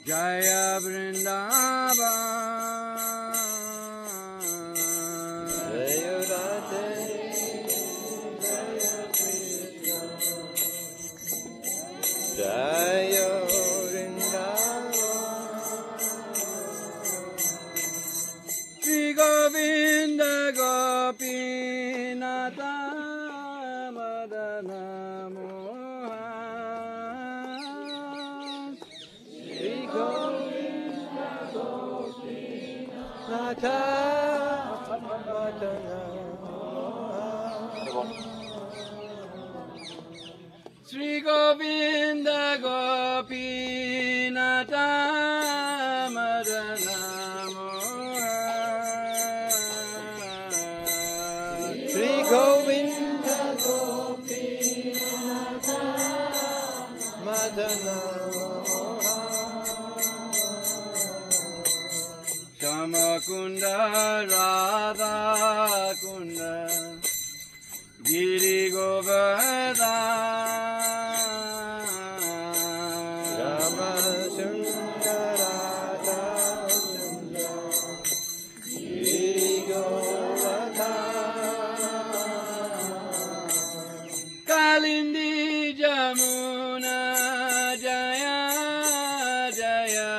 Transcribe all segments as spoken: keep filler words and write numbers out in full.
Jaya Vrindavan Jaya Radhe Jaya Krishna Jaya Vrindavan Shri Govinda Gopinata Madana Sri Govinda Gopinata Madana Sri Govinda Gopinata Madana Shamakunda Radha Kunda Giri Govardha Rama Sundara Radha Kunda Giri Govardha Kalindi Jamuna Jaya Jaya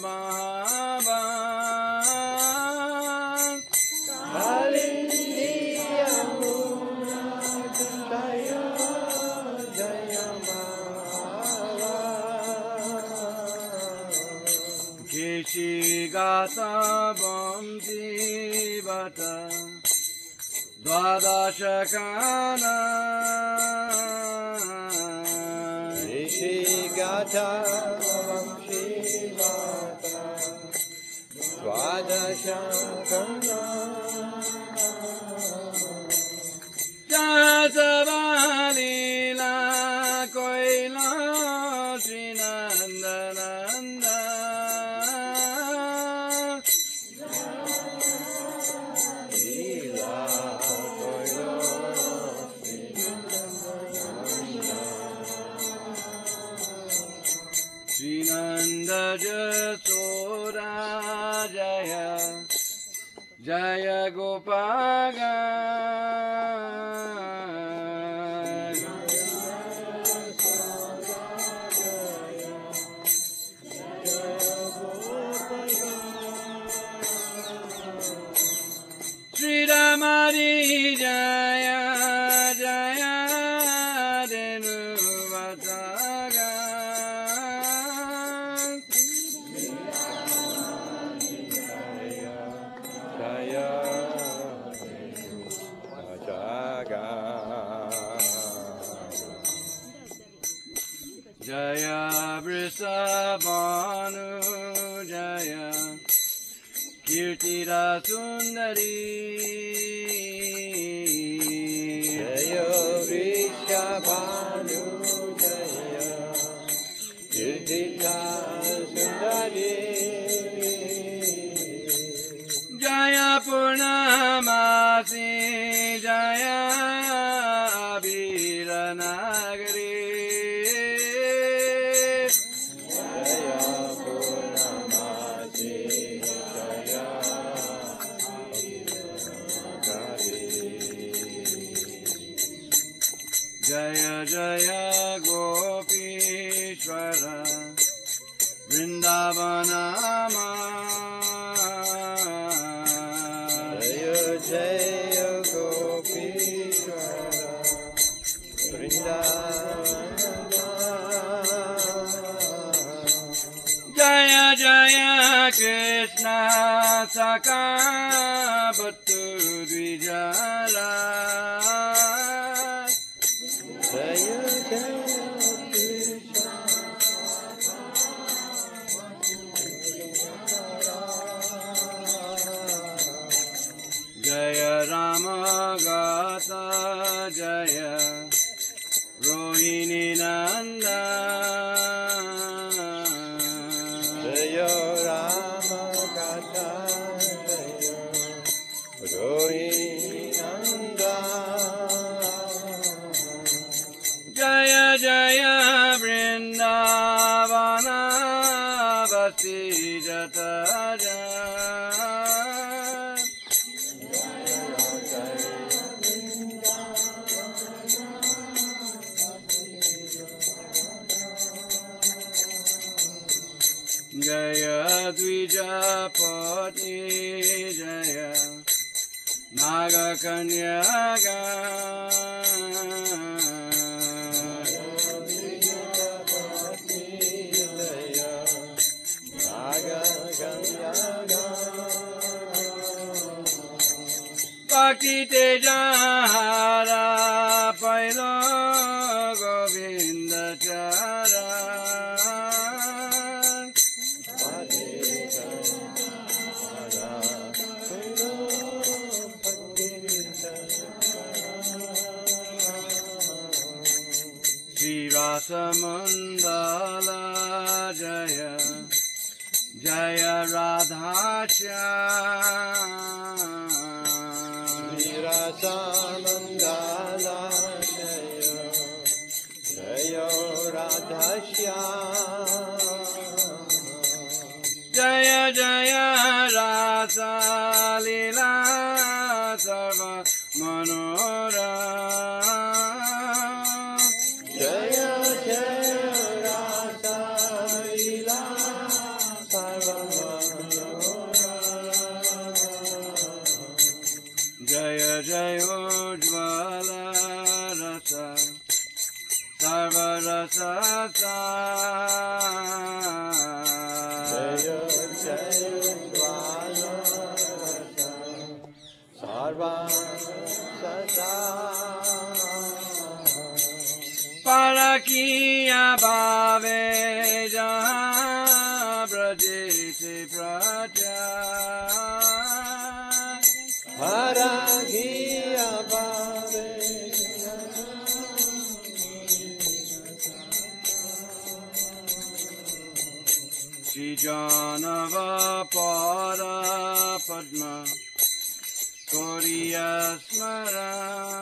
Gata Bamsi Bata Dwadashakana Rishi Gata Bamsi Bata Dwadashakana Jasavalila Koila Srinandananda Srinanda Jasora Jaya Jaya Gopaga Sri Ramadi Jaya Jaya Denu Vataga Jaya Vrisabhanu Jaya Kirtira Sundari Jaya Vrishabhanu Jaya Kirtira Sundari Jaya Purnamasi Jaya Abhiranagari Jaya Jaya Gopishwara Vrindavanama Jaya Jaya Gopishwara Vrindavanama Jaya Jaya Krishna Saka Bhattu Dvijara Jaya Jaya Krishna Jaya Rama Gata Jaya Rohini Nanda Jaya Rama Gata Jaya Rohini Nanda Jaya Jaya Vrindavana Bhakti Jatara Jaya Dvijapati Jaya Naga Kanyaga Bhakti Tejahara Pailo Govinda Chara Rasamandala Jaya Jaya Radhachyam Rasamandala Jaya Jaya Radhachyam Jaya Jaya Rasa Lila Sarva Manora Jaya Jaya Ujjvala Rasa Sarva Rasa Jaya Jaya Ujjvala Rasa Sarva Rasa Parakiya Bhave Jaha Brajete Praja Parakiya Bhave Shri Janava Para Padma Koriya Smara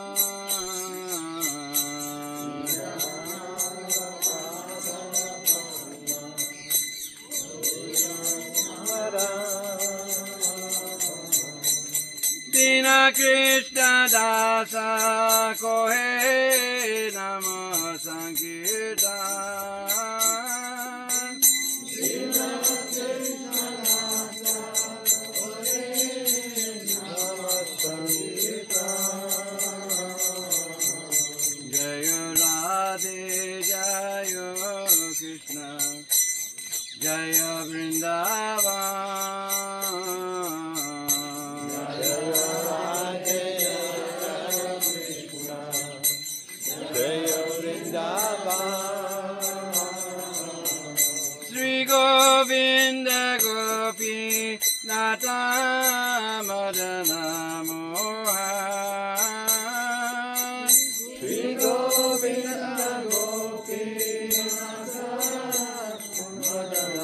Dina Krishna Dasa Kohe Nama Sankirtan Dina Krishna Dasa Kohe Nama Sankirtan Jaya Radhe Jaya Krishna Jaya Vrindavan Govinda Gopi Nata Madana Mohan Shri Govinda Gopi Nata Madana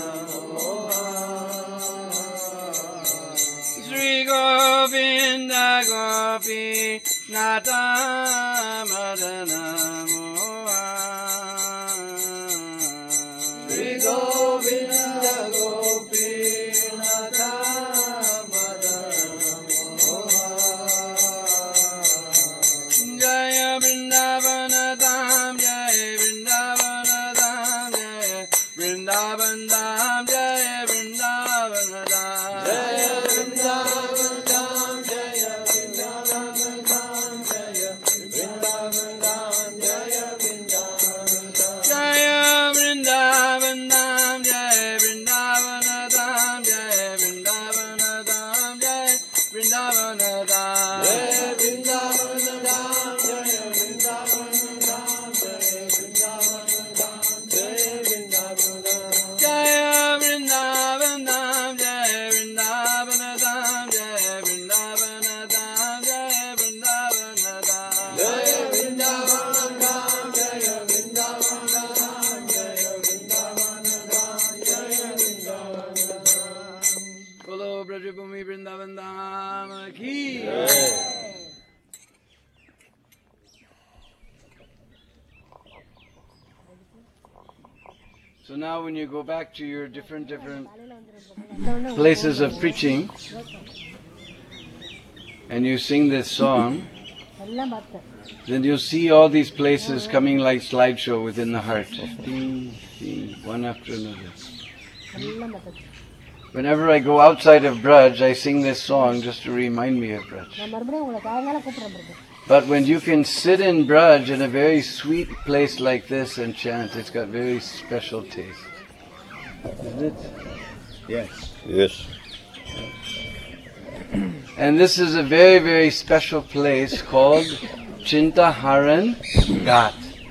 Mohan Shri Govinda Gopi Nata Madana Mohan Shri Govinda Gopi Nata Madana Mohan Jaya Vrindavana Dham Jaya Vrindavana Dham Jaya Vrindavan Dham Jaya Vrindavana Dham Jaya Vrindavan Dham Jaya Vrindavan Dham Jaya So now when you go back to your different, different places of preaching, and you sing this song, then you'll see all these places coming like slideshow within the heart. Ding, ding, one after another. Whenever I go outside of Braj, I sing this song just to remind me of Braj. But when you can sit in Braj in a very sweet place like this and chant, it's got very special taste. Isn't it? Yes. Yes. And this is a very, very special place called Chintaharan Ghat.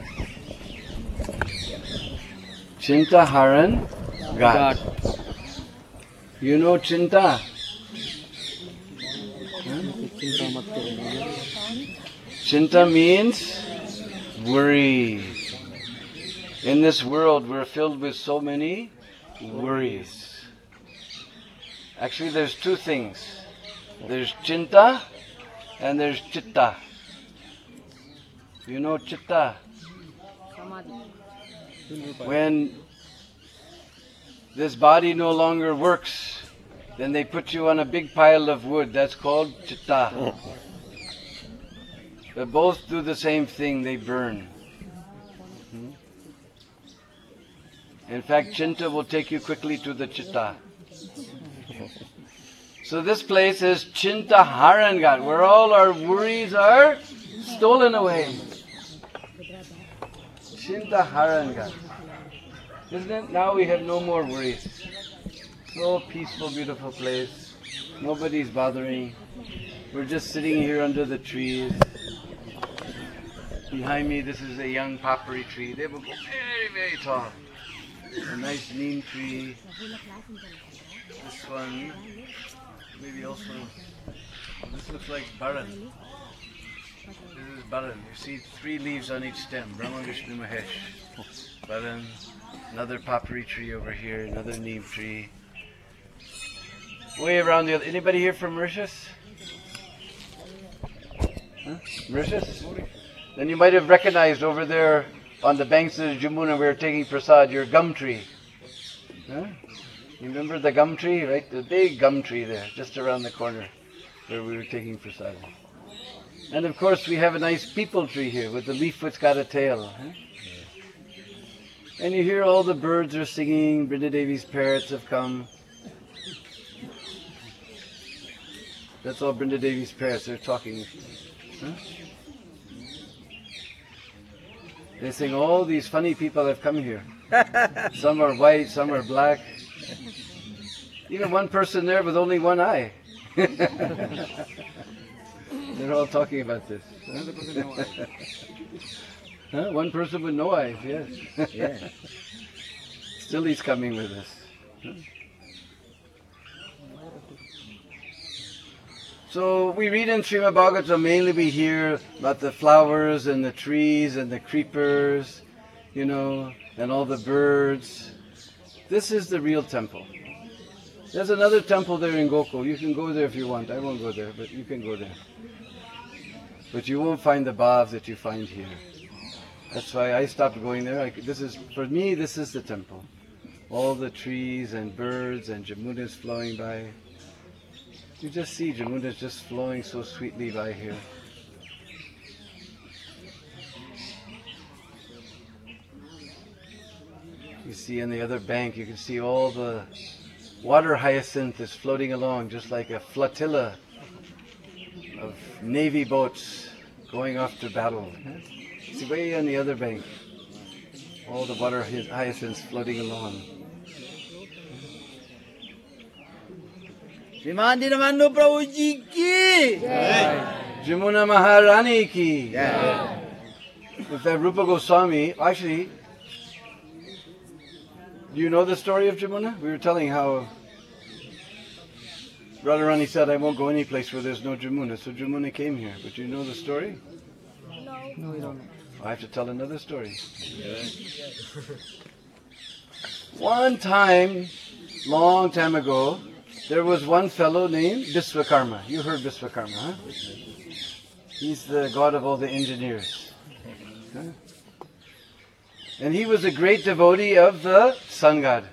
Chintaharan Ghat. You know Chinta? Chinta means worry. In this world, we're filled with so many worries. Actually, there's two things. There's Chinta and there's Chitta. You know Chitta? When this body no longer works, then they put you on a big pile of wood. That's called Chitta. But both do the same thing, they burn. Hmm? In fact, Chinta will take you quickly to the Chitta. So this place is Chintaharan Ghat, where all our worries are stolen away. Chintaharan Ghat. Isn't it? Now we have no more worries. So peaceful, beautiful place. Nobody's bothering. We're just sitting here under the trees. Behind me, this is a young popuri tree. They will go very, very tall. A nice neem tree. This one, maybe also, this looks like Baran. This is Baran. You see three leaves on each stem. Brahma, Vishnu, Mahesh. Baran. Another popuri tree over here. Another neem tree. Way around the other. Anybody here from Mauritius? Huh? Mauritius? Then you might have recognized over there on the banks of the Jamuna we were taking prasad, your gum tree. Huh? You remember the gum tree, right? The big gum tree there, just around the corner where we were taking prasad. And of course we have a nice peepal tree here with the leaf which got a tail. Huh? And you hear all the birds are singing, Brinda Devi's parrots have come. That's all Brinda Devi's parrots, they're talking. Huh? They sing, all these funny people have come here. Some are white, some are black. Even one person there with only one eye. They're all talking about this. Huh? Huh? One person with no eyes, yes. Yeah. Still he's coming with us. Huh? So we read in Srimad Bhagavatam, mainly we hear about the flowers and the trees and the creepers, you know, and all the birds. This is the real temple. There's another temple there in Gokul. You can go there if you want. I won't go there, but you can go there. But you won't find the bhavs that you find here. That's why I stopped going there. I, this is, for me, this is the temple. All the trees and birds and Jamunas flowing by. You just see Jamuna's just flowing so sweetly by here. You see on the other bank, you can see all the water hyacinth is floating along just like a flotilla of navy boats going off to battle. See way on the other bank, all the water hyacinths floating along. Srimati Ramananda Prabhu Ji ki Jamuna Maharani ki. In fact, Rupa Goswami, actually, do you know the story of Jamuna? We were telling how Radharani said, I won't go any place where there's no Jamuna, so Jamuna came here. But you know the story? No. No, we don't know. I have to tell another story. One time, long time ago, there was one fellow named Visvakarma. You heard Visvakarma, huh? He's the god of all the engineers. Huh? And he was a great devotee of the sun god.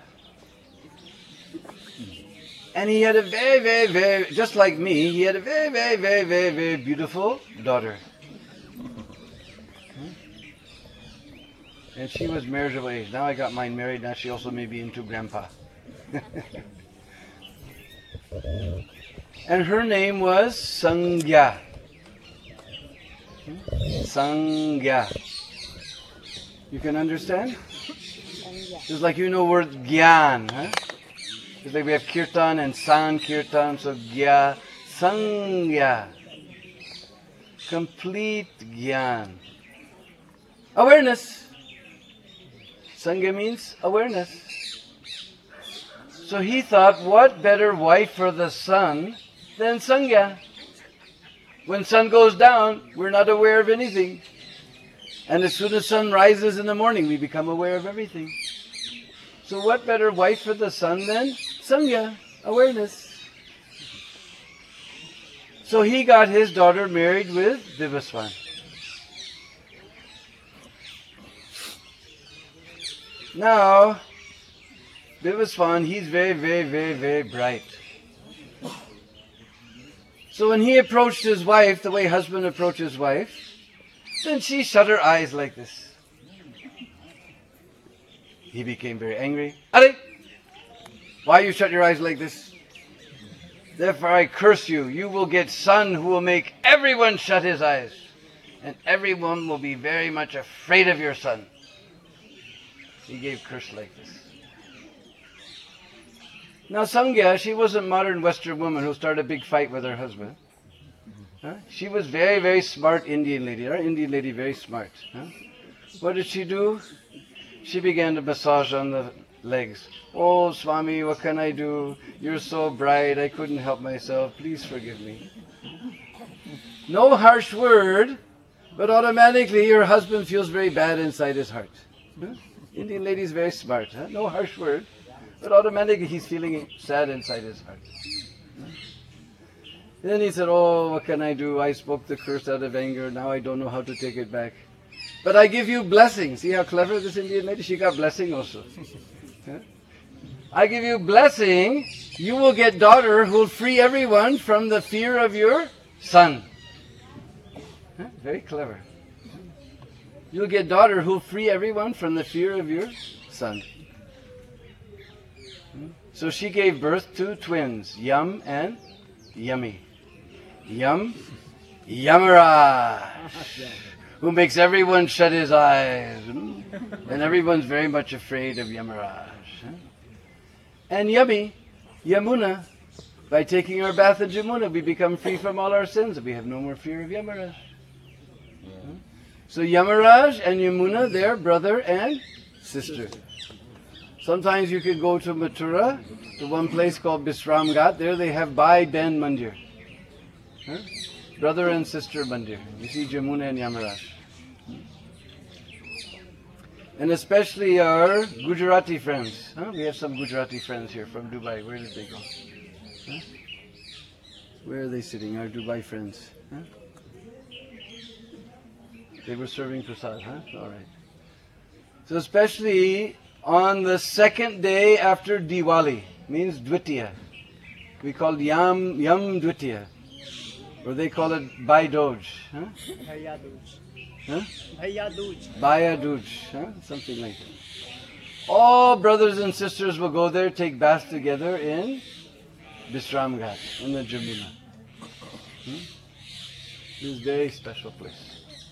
And he had a very, very, very, just like me, he had a very, very, very, very, very beautiful daughter. And she was marriageable age. Now I got mine married, now she also may be into grandpa. And her name was Sangya. Sangya. You can understand? Just like you know word Gyan, huh? Just like we have Kirtan and Sankirtan, so Gya, Sangya. Complete Gyan. Awareness. Sangya means awareness. So he thought, what better wife for the sun than Sangya? When sun goes down, we're not aware of anything. And as soon as sun rises in the morning, we become aware of everything. So what better wife for the sun than Sangya, awareness. So he got his daughter married with Vivaswan. Now, Vivaswan, he's very, very, very, very bright. So when he approached his wife, the way husband approaches wife, then she shut her eyes like this. He became very angry. Are, why you shut your eyes like this? Therefore I curse you. You will get son who will make everyone shut his eyes. And everyone will be very much afraid of your son. He gave curse like this. Now Sangya, she was a modern Western woman who started a big fight with her husband. Huh? She was very, very smart Indian lady. Our Indian lady, very smart. Huh? What did she do? She began to massage on the legs. Oh, Swami, what can I do? You're so bright, I couldn't help myself. Please forgive me. No harsh word, but automatically your husband feels very bad inside his heart. Huh? Indian lady is very smart. Huh? No harsh word, but automatically he's feeling sad inside his heart. Then he said, oh, what can I do? I spoke the curse out of anger. Now I don't know how to take it back. But I give you blessing. See how clever this Indian lady? She got blessing also. Huh? I give you blessing. You will get daughter who will free everyone from the fear of your son. Huh? Very clever. You'll get daughter who will free everyone from the fear of your son. So she gave birth to twins, Yam and Yummy. Yam, Yamaraj, who makes everyone shut his eyes. And everyone's very much afraid of Yamaraj. And Yummy, Yamuna, by taking our bath in Jamuna, we become free from all our sins. We have no more fear of Yamaraj. So Yamaraj and Yamuna, they're brother and sister. Sometimes you can go to Mathura, to one place called Bisram Ghat. There they have Bhai Ben Mandir. Huh? Brother and sister Mandir. You see Jamuna and Yamaraj. And especially our Gujarati friends. Huh? We have some Gujarati friends here from Dubai. Where did they go? Huh? Where are they sitting, our Dubai friends? Huh? They were serving prasad, huh? All right. So especially on the second day after Diwali, means Dvitiya. We call it Yam, Yam Dvitiya. Or they call it Bhai Doj. Huh? Bhaiya Dooj. Huh? Bhaiya Dooj. Bhaiya Doj, huh? Something like that. All brothers and sisters will go there, take baths together in Bisram Ghat, in the Jamuna. Hmm? This is a very special place.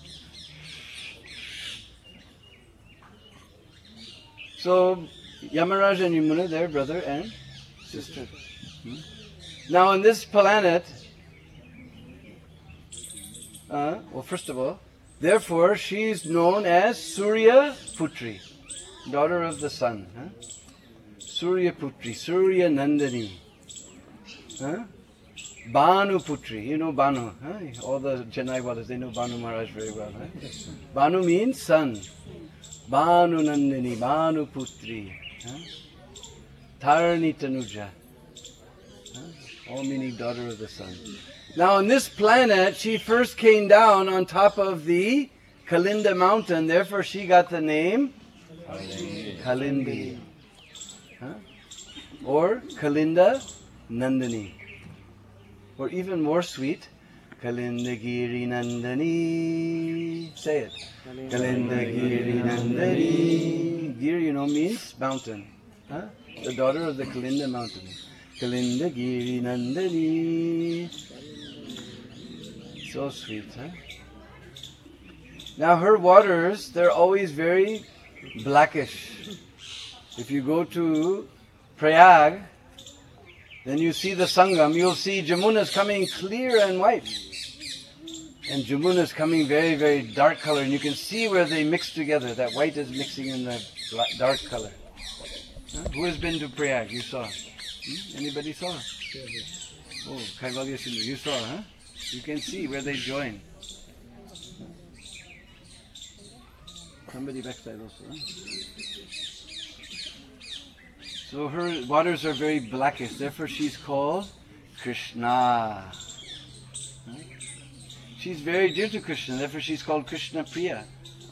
So, Yamaraj and Yamuna, they're brother and sister. Hmm? Now on this planet, uh, well first of all, therefore she is known as Surya Putri, daughter of the sun. Huh? Surya Putri, Surya Nandini. Huh? Banu Putri, you know Banu. Huh? All the Chennai Walas, they know Banu Maharaj very well. Huh? Banu means sun. Banu Nandini, Banu Putri, huh? Tarani Tanuja, huh? All meaning daughter of the sun. Now on this planet, she first came down on top of the Kalinda mountain, therefore she got the name Kalindi. Huh? Or Kalinda Nandini. Or even more sweet, Kalindagiri Nandani. Say it. Kalindagiri Nandani. Giri, you know, means mountain. Huh? The daughter of the Kalinda mountain. Kalindagiri Nandani. So sweet, huh? Now her waters, they're always very blackish. If you go to Prayag, then you see the Sangam, you'll see Jamuna's coming clear and white. And Jamuna's coming very, very dark color. And you can see where they mix together. That white is mixing in the dark color. Huh? Who has been to Prayag? You saw. Hmm? Anybody saw? Oh, Kaivalya Sindhu, you saw, huh? You can see where they join. Somebody backside also, huh? So her waters are very blackish, therefore she's called Krishna. Huh? She's very dear to Krishna, therefore she's called Krishna Priya.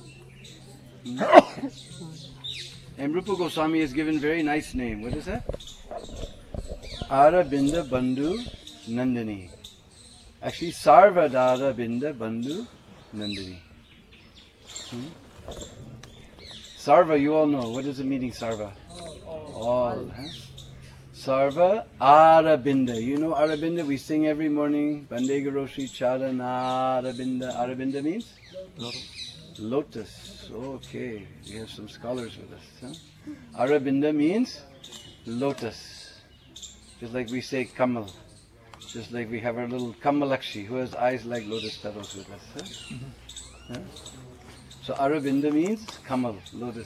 Hmm? And Rupa Goswami has given a very nice name. What is that? Arabinda Bandhu Nandini. Actually, Sarvadara Binda Bandhu Nandini. Hmm? Sarva, you all know. What is the meaning, Sarva? All. Huh? Sarva Arabinda. You know Arabinda? We sing every morning. Bande Garoshi Charana Arabinda. Arabinda means? Lotus. Lotus. Okay. We have some scholars with us. Huh? Arabinda means lotus. Just like we say Kamal. Just like we have our little Kamalakshi who has eyes like lotus petals with us. Huh? Mm-hmm. Huh? So Arabinda means Kamal, lotus.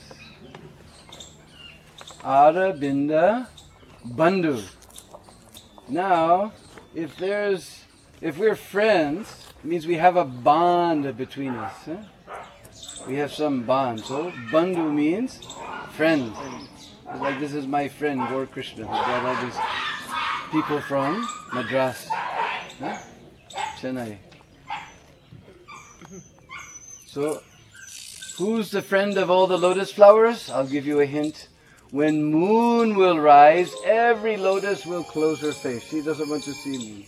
Arabinda Bandhu. Now, if there's, if we're friends, it means we have a bond between us. Huh? We have some bond. So Bandhu means friend. It's like this is my friend Gaur Krishna, who brought all these people from Madras, huh? Chennai. So, who's the friend of all the lotus flowers? I'll give you a hint. When moon will rise, every lotus will close her face. She doesn't want to see me.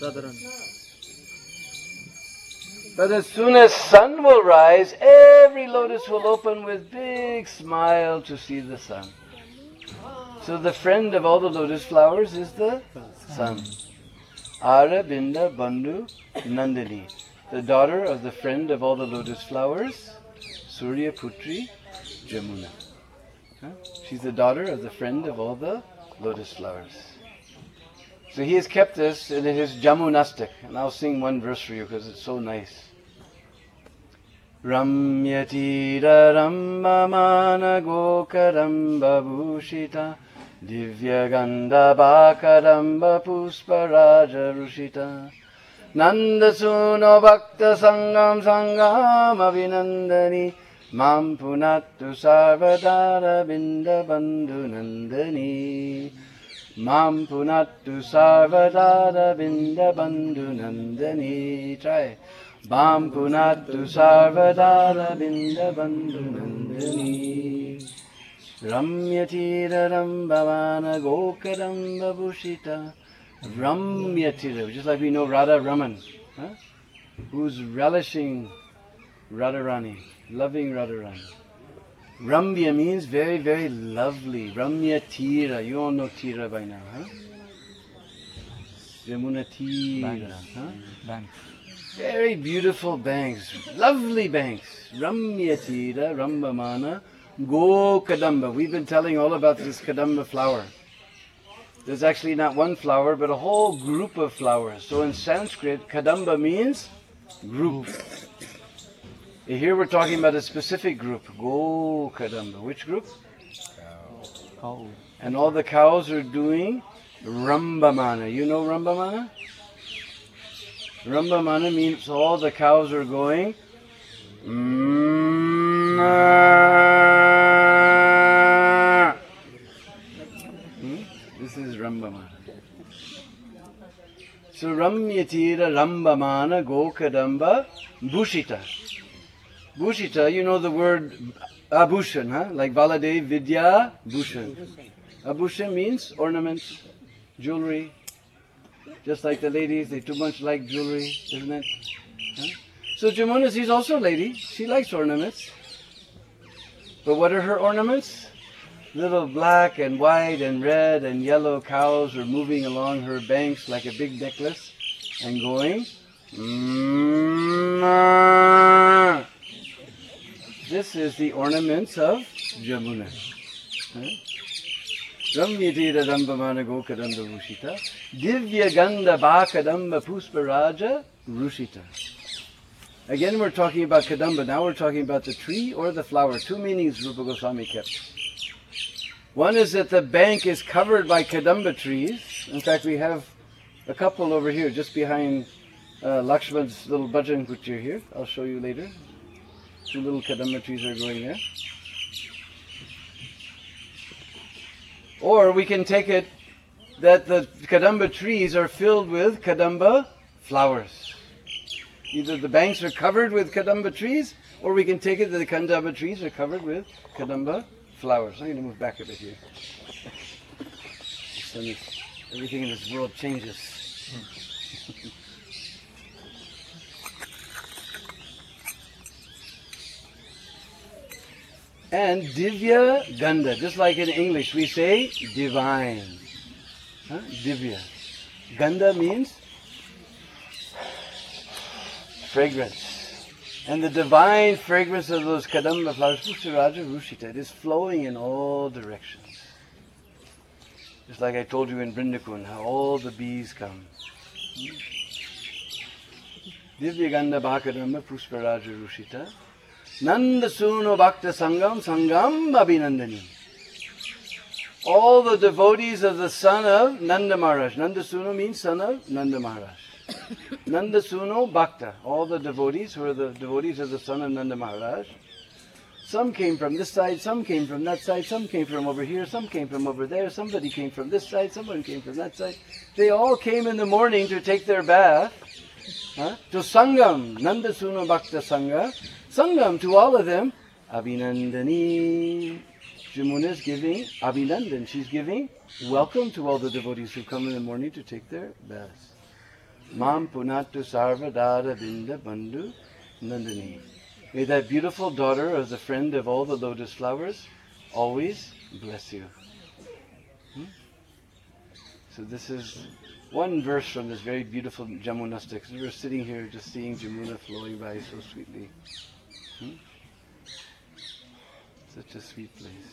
But as soon as sun will rise, every lotus will open with big smile to see the sun. So the friend of all the lotus flowers is the sun. Arabinda Bandhu Nandini. The daughter of the friend of all the lotus flowers, Surya Putri Jamuna. Huh? She's the daughter of the friend of all the lotus flowers. So he has kept this in his Jamunastic. And I'll sing one verse for you because it's so nice. Ramyatira Rambamana Gokaramba Bhushita Divya Gandha Bhakaramba Pusparaja Rushita Nanda Suno Bhakta Sangam Sangam Avinandani Mam Punattu Sarvadara Binda Bandhu Nandani Mam Punattu Sarvadara Binda Bandhu Nandani. Try. Mam Punattu Sarvadara Binda Bandhu Nandani Ramyatira Rambavana Gokaramba Bhushita. Ramyatira, just like we know Radha Raman, huh? Who's relishing Radharani, loving Radharani. Ramya means very, very lovely. Ramyatira, you all know Tira by now, huh? Yamuna Tira, huh? Banks. Very beautiful banks, lovely banks. Ramyatira, Rambamana, Go Kadamba. We've been telling all about this Kadamba flower. There's actually not one flower, but a whole group of flowers. So in Sanskrit, Kadamba means group. Here we're talking about a specific group, Go Kadamba. Which group? Cow. And all the cows are doing Rambamana. You know Rambamana? Rambamana means all the cows are going hmm? This is Rambamana. So Ramyatira Rambamana Gokadamba Bhushita. Bhushita, you know the word abhushan, huh? Like Baladev, Vidya, Bhushan. Abhushan means ornaments, jewelry. Just like the ladies, they too much like jewelry, isn't it? Huh? So Jamuna, she's also a lady. She likes ornaments. But what are her ornaments? Little black and white and red and yellow cows are moving along her banks like a big necklace and going. Mm-hmm. This is the ornaments of Jamuna. Ramyatira Dambamana Gokadamba Rushita, Divya Ganda Bhakadamba Pusparaja Rushita. Again, we're talking about Kadamba. Now we're talking about the tree or the flower. Two meanings Rupa Goswami kept. One is that the bank is covered by Kadamba trees. In fact, we have a couple over here, just behind uh, Lakshman's little bhajan kutir here. I'll show you later. Two little Kadamba trees are growing there. Or we can take it that the Kadamba trees are filled with Kadamba flowers. Either the banks are covered with Kadamba trees, or we can take it that the Kadamba trees are covered with Kadamba flowers. I'm going to move back a bit here. So everything in this world changes. And Divya Ganda, just like in English we say divine. Huh? Divya. Ganda means fragrance. And the divine fragrance of those Kadamba flowers, Pusparaja Rushita, it is flowing in all directions. Just like I told you in Brindakun, how all the bees come. Divya Ganda Bhakadamba Pusparaja Rushita. Nanda Suno Bhakta Sangam Sangam Abhinandani. All the devotees of the son of Nanda Maharaj. Nanda Suno means son of Nanda Maharaj. Nanda Suno Bhakta. All the devotees who are the devotees of the son of Nanda Maharaj. Some came from this side, some came from that side, some came from over here, some came from over there, somebody came from this side, somebody came from that side. They all came in the morning to take their bath. Huh? To Sangam, Nanda Suno Bhakta Sangha. Sangam, to all of them, Abhinandani. Jamuna is giving Abhinandan. She's giving welcome to all the devotees who come in the morning to take their baths. Mam Punatu Sarva Dada Binda Bandhu Nandani. May that beautiful daughter of the friend of all the lotus flowers always bless you. Hmm? So this is one verse from this very beautiful Jamunastic. So we're sitting here just seeing Jamuna flowing by so sweetly. Hmm? Such a sweet place.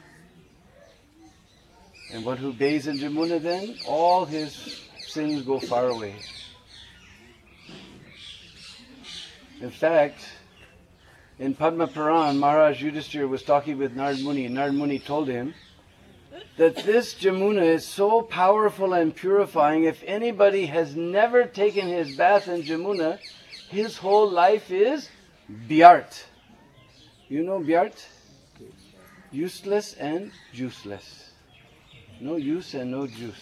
And one who bathes in Jamuna then, all his sins go far away. In fact, in Padma Puran, Maharaj Yudhishthira was talking with Narad Muni, and Narad Muni told him that this Jamuna is so powerful and purifying, if anybody has never taken his bath in Jamuna, his whole life is Byart. You know Byart? Useless and juiceless. No use and no juice.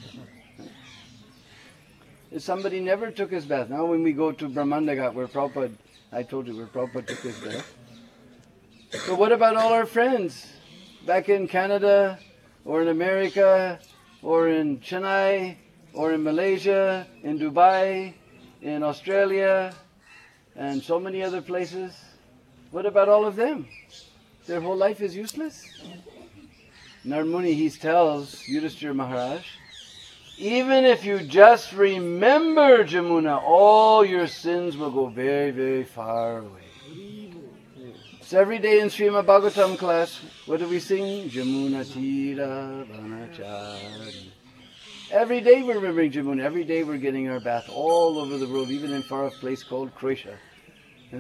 If somebody never took his bath, now when we go to Brahmandagat, where Prabhupada, I told you where Prabhupada took his bath. But what about all our friends back in Canada, or in America, or in Chennai, or in Malaysia, in Dubai, in Australia, and so many other places? What about all of them? Their whole life is useless? Narad Muni, he tells Yudhishthira Maharaj, even if you just remember Jamuna, all your sins will go very, very far away. So every day in Srimad Bhagavatam class, what do we sing? Jamuna Tira Vanachari. Every day we're remembering Jamuna. Every day we're getting our bath all over the world, even in a far-off place called Croatia. Huh?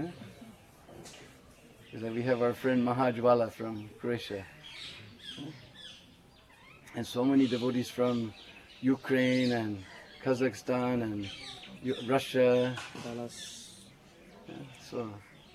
We have our friend Mahajwala from Croatia. And so many devotees from Ukraine and Kazakhstan and Russia. Yeah, so,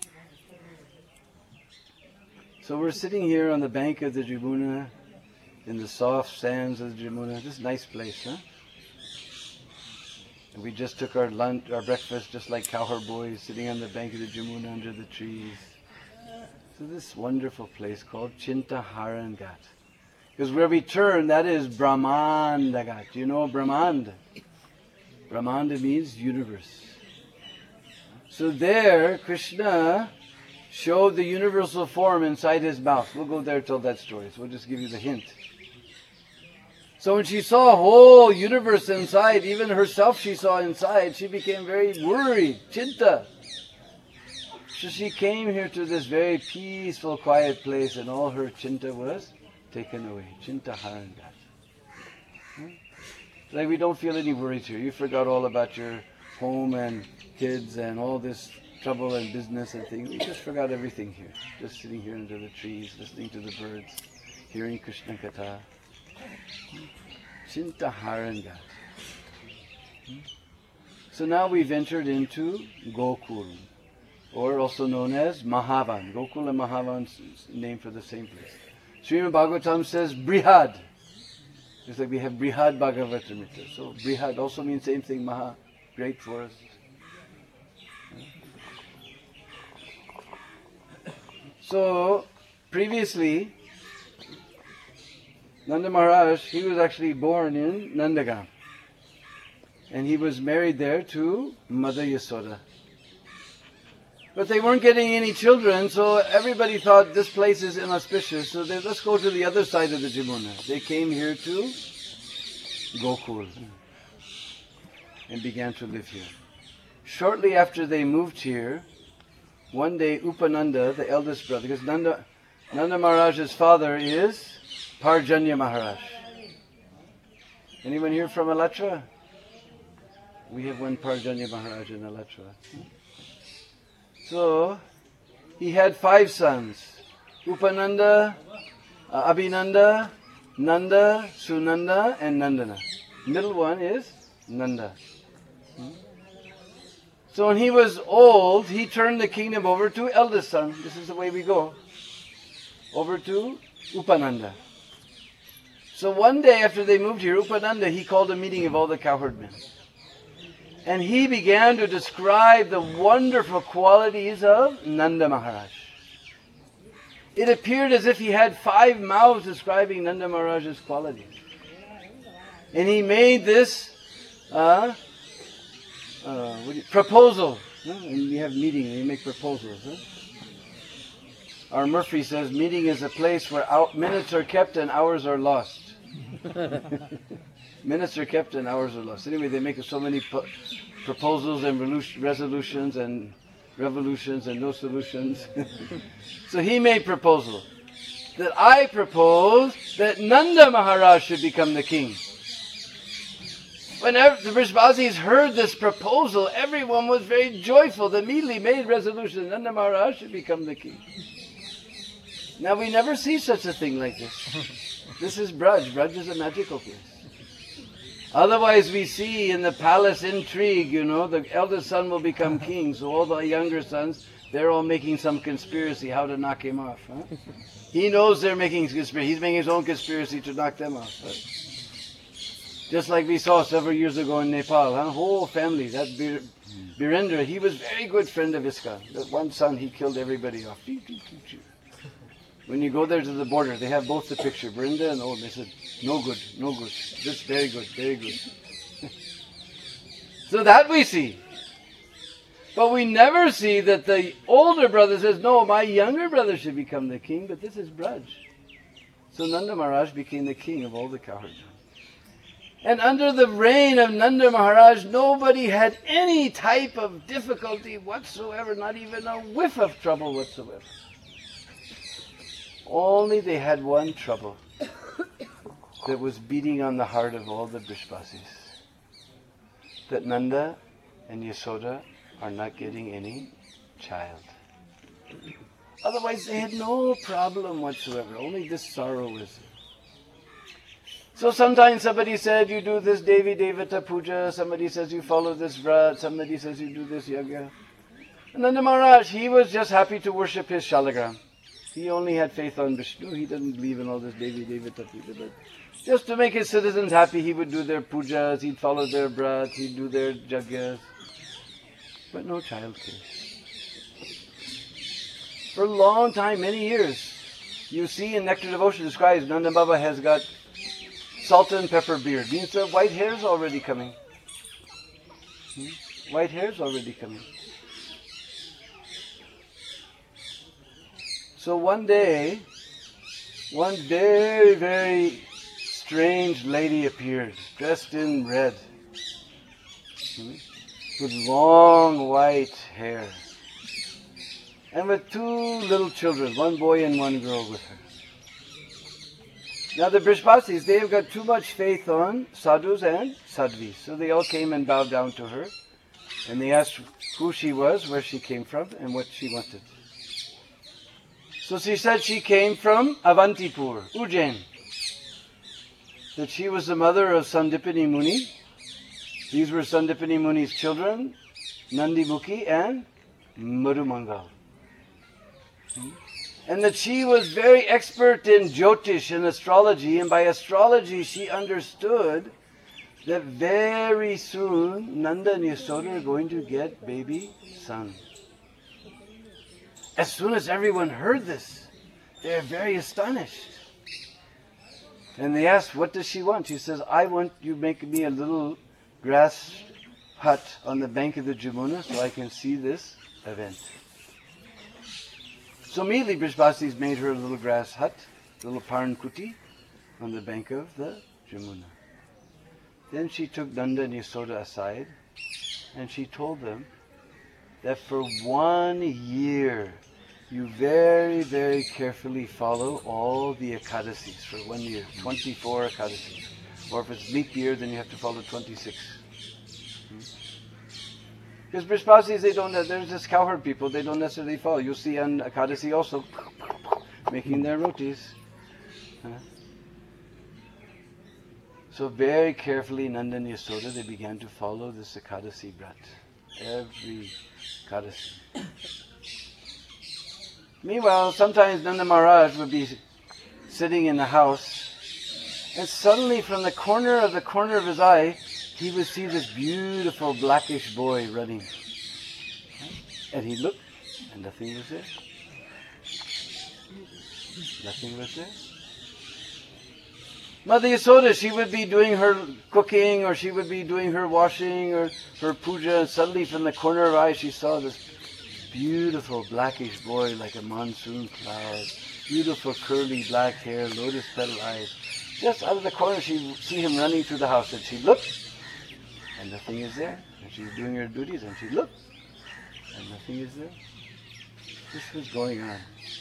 so we're sitting here on the bank of the Jamuna, in the soft sands of the Jamuna. Just a nice place, huh? And we just took our lunch, our breakfast, just like cowherd boys, sitting on the bank of the Jamuna under the trees. So this wonderful place called Chintaharan Ghat. Because where we turn, that is Brahmanda Ghat. Do you know Brahmanda? Brahmanda means universe. So there, Krishna showed the universal form inside his mouth. We'll go there and tell that story, so we'll just give you the hint. So when she saw a whole universe inside, even herself she saw inside, she became very worried, chinta. So she came here to this very peaceful, quiet place, and all her chinta was taken away. Chintaharan Ghat. Like we don't feel any worries here. You forgot all about your home and kids and all this trouble and business and things. We just forgot everything here. Just sitting here under the trees, listening to the birds, hearing Krishna Katha. Chintaharan Ghat. So now we've entered into Gokul, or also known as Mahavan. Gokul and Mahavan's name for the same place. Srimad Bhagavatam says Brihad. It's like we have Brihad Bhagavatamrita. So Brihad also means same thing, Maha, great forest. So previously, Nanda Maharaj, he was actually born in Nandagam. And he was married there to Mother Yasoda. But they weren't getting any children, so everybody thought this place is inauspicious, so they, let's go to the other side of the Jamuna. They came here to Gokul and began to live here. Shortly after they moved here, one day Upananda, the eldest brother, because Nanda, Nanda Maharaj's father is Parjanya Maharaj. Anyone here from Alatra? We have one Parjanya Maharaj in Alatra. So, he had five sons. Upananda, uh, Abhinanda, Nanda, Sunanda and Nandana. Middle one is Nanda. Hmm? So when he was old, he turned the kingdom over to eldest son. This is the way we go. Over to Upananda. So one day after they moved here, Upananda, he called a meeting of all the cowherd men. And he began to describe the wonderful qualities of Nanda Maharaj. It appeared as if he had five mouths describing Nanda Maharaj's qualities. And he made this uh, uh, what do you, proposal. Huh? And we have meeting, and you make proposals. Huh? Our Murphy says, meeting is a place where out, minutes are kept and hours are lost. Minutes are kept and hours are lost. Anyway, they make so many proposals and resolutions and revolutions and no solutions. So he made proposal that I propose that Nanda Maharaj should become the king. When the Vrishbasis heard this proposal, everyone was very joyful. They immediately made resolution Nanda Maharaj should become the king. Now we never see such a thing like this. This is Braj. Braj is a magical place. Otherwise we see in the palace intrigue, you know, the eldest son will become king, so all the younger sons, they're all making some conspiracy how to knock him off. Huh? He knows they're making conspiracy. He's making his own conspiracy to knock them off. But just like we saw several years ago in Nepal, huh? Whole family, that Bir Birendra, he was very good friend of ISKCON. That one son, he killed everybody off. When you go there to the border, they have both the picture, Vrinda and old. They said, no good, no good. This very good, very good. So that we see. But we never see that the older brother says, no, my younger brother should become the king, but this is Braj. So Nanda Maharaj became the king of all the cowherds. And under the reign of Nanda Maharaj, nobody had any type of difficulty whatsoever, not even a whiff of trouble whatsoever. Only they had one trouble that was beating on the heart of all the Vrishbasis. That Nanda and Yasoda are not getting any child. Otherwise they had no problem whatsoever. Only this sorrow was. So sometimes somebody said you do this Devi Devata Puja, somebody says you follow this Vrat, somebody says you do this Yagya. And Nanda Maharaj, he was just happy to worship his Shalagram. He only had faith on Vishnu. He didn't believe in all this Devi Devata puja. But just to make his citizens happy, he would do their pujas, he'd follow their brat, he'd do their jagyas. But no child came. For a long time, many years, you see in Nectar Devotion describes Nanda Baba has got salt and pepper beard. Means the white hair's already coming. Hmm? White hair's already coming. So one day, one very, very strange lady appeared, dressed in red, hmm, with long white hair, and with two little children, one boy and one girl with her. Now the Brishbasis, they have got too much faith on sadhus and sadhvis, so they all came and bowed down to her, and they asked who she was, where she came from, and what she wanted. So she said she came from Avantipur, Ujjain. That she was the mother of Sandipani Muni. These were Sandipani Muni's children, Nandimukhi and Madhumangal. And that she was very expert in Jyotish and astrology, and by astrology she understood that very soon Nanda and Yasoda are going to get baby son. As soon as everyone heard this, they are very astonished. And they asked, what does she want? She says, I want you to make me a little grass hut on the bank of the Jamuna so I can see this event. So immediately Brishbasis made her a little grass hut, a little parn kuti, on the bank of the Jamuna. Then she took Nanda and Yasoda aside and she told them that for one year you very, very carefully follow all the Ekadasis for one year, twenty-four Ekadasis. Or if it's leap year, then you have to follow twenty-six. Because hmm? Brishbasis, they don't, there's just cowherd people, they don't necessarily follow. You'll see on Ekadasi also making their rotis. Huh? So very carefully, Nanda and Yasoda, they began to follow this Ekadasi Brat. Every Ekadasi. Meanwhile, sometimes Nanda Maharaj would be sitting in the house, and suddenly from the corner of the corner of his eye, he would see this beautiful blackish boy running. And he'd look, and nothing was there. Nothing was there. Mother Yasoda, she would be doing her cooking, or she would be doing her washing, or her puja, and suddenly from the corner of her eye, she saw this beautiful blackish boy like a monsoon cloud, beautiful curly black hair, lotus petal eyes. Just out of the corner she'd see him running through the house, and she'd look, and nothing is there. And she's doing her duties, and she'd look, and nothing is there. This was going on.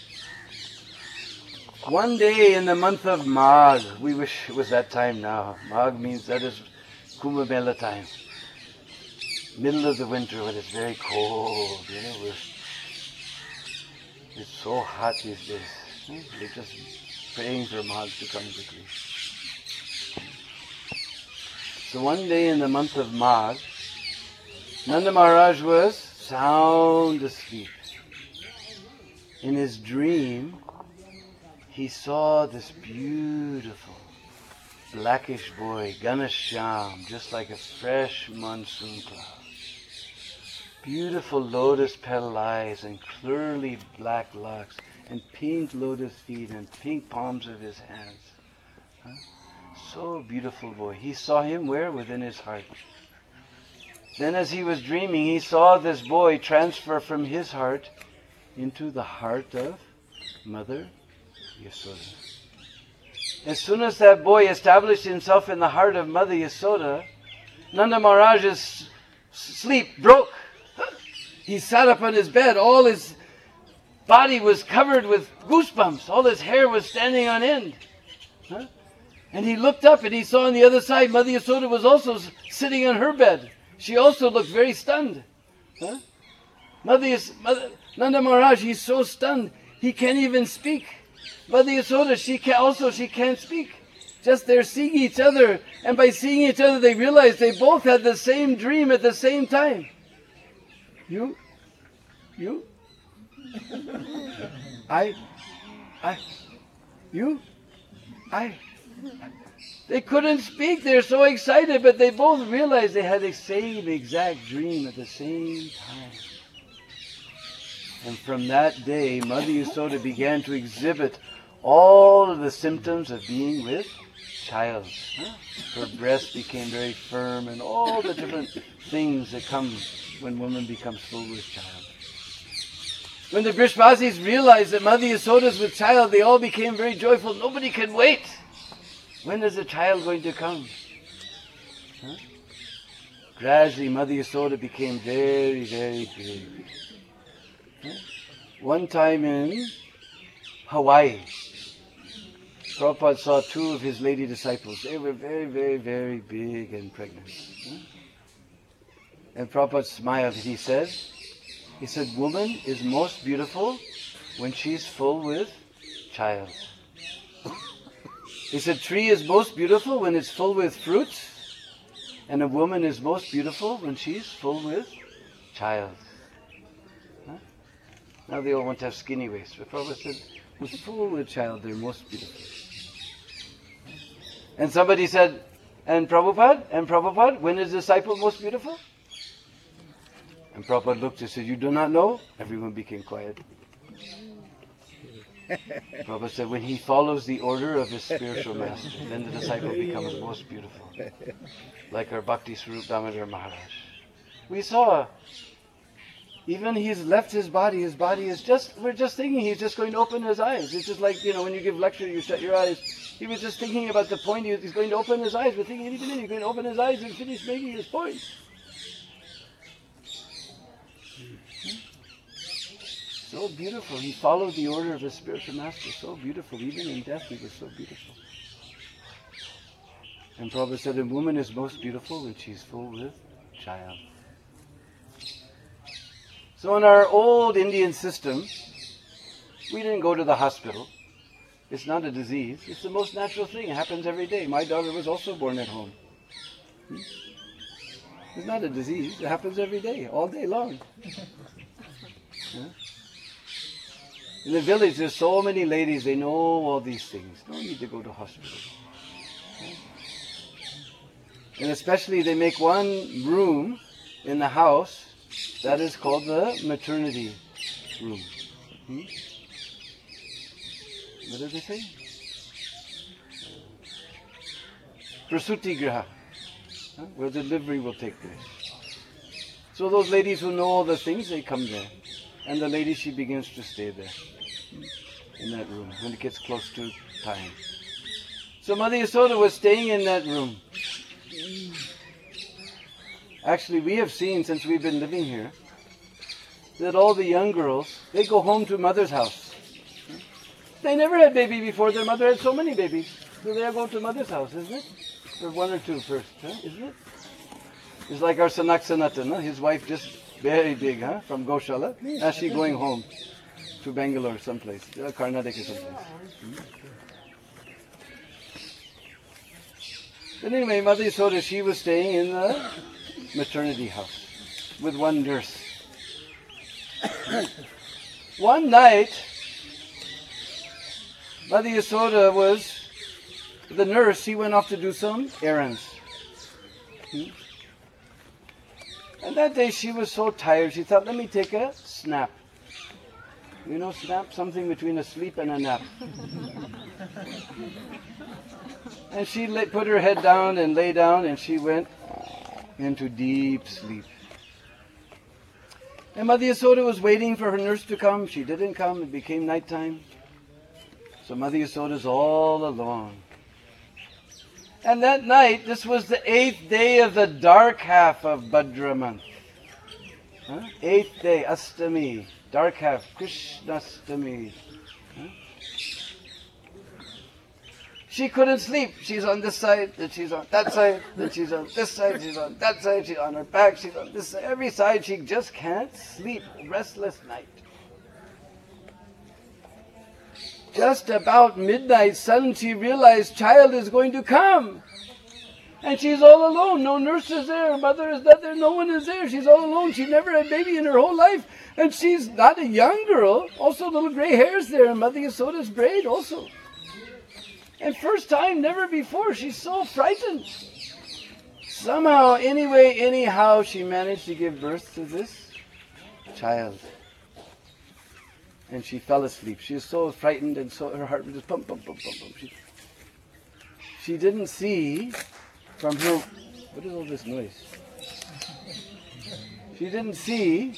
One day in the month of Magh, we wish it was that time now. Magh means that is Kumbh Mela time. Middle of the winter when it's very cold, you know, we're, it's so hot these days. We're just praying for Magh to come quickly. So one day in the month of Magh, Nanda Maharaj was sound asleep. In his dream, he saw this beautiful blackish boy, Ganashyam, just like a fresh monsoon cloud. Beautiful lotus petal eyes and curly black locks and pink lotus feet and pink palms of his hands. Huh? So beautiful boy. He saw him where? Within his heart. Then as he was dreaming, he saw this boy transfer from his heart into the heart of Mother Yasoda. As soon as that boy established himself in the heart of Mother Yasoda, Nanda Maharaj's sleep broke. He sat up on his bed. All his body was covered with goosebumps. All his hair was standing on end. Huh? And he looked up and he saw on the other side Mother Yasoda was also sitting on her bed. She also looked very stunned. Huh? Mother, Yas- Mother Nanda Maharaj, he's so stunned he can't even speak. Mother Yasoda, she can also she can't speak. Just they're seeing each other, and by seeing each other, they realize they both had the same dream at the same time. You, you, I, I, you, I. They couldn't speak. They're so excited, but they both realized they had the same exact dream at the same time. And from that day, Mother Yasoda began to exhibit all of the symptoms of being with child. Her breast became very firm and all the different things that come when woman becomes full with child. When the Brishbasis realized that Mother Yasoda is with child, they all became very joyful. Nobody could wait. When is the child going to come? Huh? Gradually, Mother Yasoda became very, very big. Huh? One time in Hawaii, Prabhupada saw two of his lady disciples. They were very, very, very big and pregnant. Huh? And Prabhupada smiled and he said, he said, woman is most beautiful when she's full with child. He said, tree is most beautiful when it's full with fruits, and a woman is most beautiful when she's full with child. Huh? Now they all want to have skinny waist, but Prabhupada said, who's full with child, they're most beautiful. And somebody said, and Prabhupada, and Prabhupada, when is the disciple most beautiful? And Prabhupada looked and said, you do not know? Everyone became quiet. Prabhupada said, when he follows the order of his spiritual master, then the disciple becomes most beautiful. Like our Bhakti Swarup Damodar Maharaj. We saw, even he's left his body, his body is just, we're just thinking he's just going to open his eyes. It's just like, you know, when you give lecture, you shut your eyes. He was just thinking about the point, he's going to open his eyes. We're thinking, even then, he's going to open his eyes and finish making his point. So beautiful. He followed the order of his spiritual master. So beautiful. Even in death, he was so beautiful. And Prabhupada said, a woman is most beautiful when she's full with child. So in our old Indian system, we didn't go to the hospital. It's not a disease. It's the most natural thing. It happens every day. My daughter was also born at home. Hmm? It's not a disease. It happens every day, all day long. Huh? In the village, there's so many ladies, they know all these things. No need to go to hospital. And especially they make one room in the house that is called the maternity room. Hmm? What do they say? Prasuti Graha, huh? Where delivery will take place. So those ladies who know all the things, they come there. And the lady, she begins to stay there in that room when it gets close to time. So Mother Yasoda was staying in that room. Actually, we have seen since we've been living here that all the young girls, they go home to mother's house. They never had baby before. Their mother had so many babies. So they go to mother's house, isn't it? Or one or two first, huh? Isn't it? It's like our Sanak Sanatan, huh? His wife just very big, huh? From Goshala. Now she's going home to Bangalore someplace, uh, Karnataka someplace. Hmm? But anyway, Mother Yasoda, she was staying in the maternity house with one nurse. One night, Mother Yasoda was, the nurse, he went off to do some errands. Hmm? And that day she was so tired, she thought, let me take a snap. You know snap? Something between a sleep and a nap. And she lay, put her head down and lay down and she went into deep sleep. And Mother Yasoda was waiting for her nurse to come. She didn't come. It became nighttime. So Mother Yasoda's all alone. And that night, this was the eighth day of the dark half of Bhadra month. Huh? Eighth day, Astami, dark half, Krishnastami. Huh? She couldn't sleep. She's on this side, then she's on that side, then she's on this side, she's on that side, she's on her back, she's on this side. Every side she just can't sleep. Restless night. Just about midnight, suddenly she realized child is going to come. And she's all alone. No nurse is there. Her mother is not there. No one is there. She's all alone. She never had a baby in her whole life. And she's not a young girl. Also little gray hairs there. And Mother Yasoda's braid also. And first time, never before. She's so frightened. Somehow, anyway, anyhow, she managed to give birth to this child. And she fell asleep. She was so frightened and so her heart was just pump, pump, pump, pump, pump. She, she didn't see from her... What is all this noise? She didn't see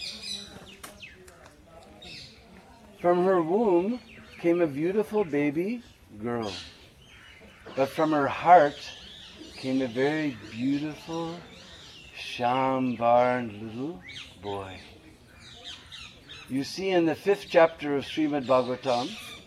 from her womb came a beautiful baby girl. But from her heart came a very beautiful, Shambarn little boy. You see in the fifth chapter of Srimad Bhagavatam,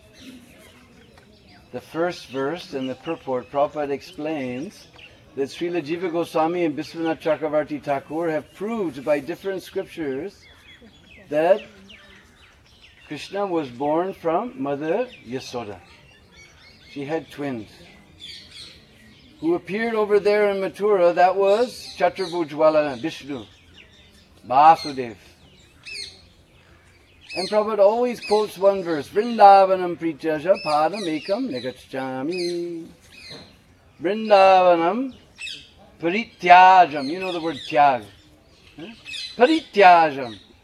the first verse and the purport, Prabhupada explains that Srila Jiva Goswami and Biswanath Chakravarti Thakur have proved by different scriptures that Krishna was born from Mother Yasoda. She had twins. Who appeared over there in Mathura, that was Chaturbhujwala Vishnu, Vasudev. And Prabhupada always quotes one verse, Vrindavanam Prityaja Padam Ekam Negachchami. Vrindavanam Parityajam. You know the word tyag. Huh? Parityajam.